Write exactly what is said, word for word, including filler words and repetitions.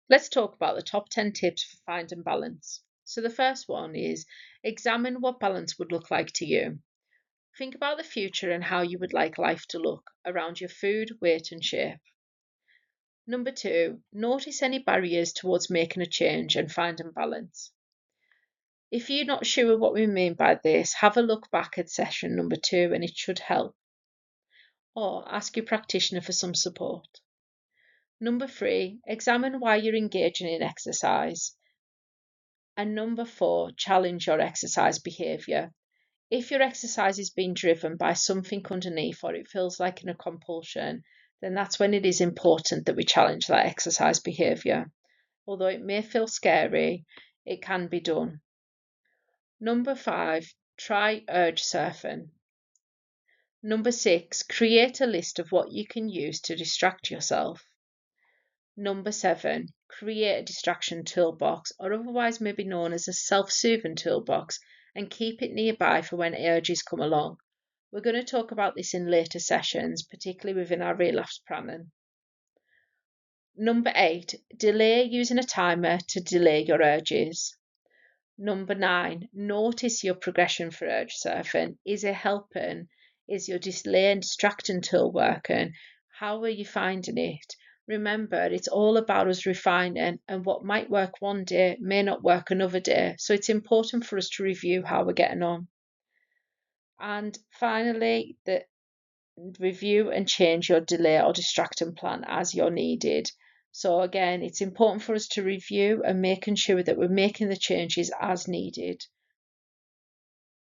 Let's talk about the top ten tips for finding balance. So, the first one is examine what balance would look like to you. Think about the future and how you would like life to look around your food, weight, and shape. Number two, notice any barriers towards making a change and finding balance. If you're not sure what we mean by this, have a look back at session number two and it should help. Or ask your practitioner for some support. Number three, examine why you're engaging in exercise. And number four, challenge your exercise behaviour. If your exercise is being driven by something underneath or it feels like in a compulsion, then that's when it is important that we challenge that exercise behaviour. Although it may feel scary, it can be done. Number five, try urge surfing. Number six, create a list of what you can use to distract yourself. Number seven, create a distraction toolbox, or otherwise maybe known as a self-soothing toolbox, and keep it nearby for when urges come along. We're going to talk about this in later sessions, particularly within our relapse planning. Number eight, delay using a timer to delay your urges. Number nine, notice your progression for urge surfing. Is it helping? Is your delay and distracting tool working? How are you finding it? Remember, it's all about us refining, and what might work one day may not work another day. So it's important for us to review how we're getting on. And finally, the review and change your delay or distracting plan as you're needed. So again, it's important for us to review and making sure that we're making the changes as needed.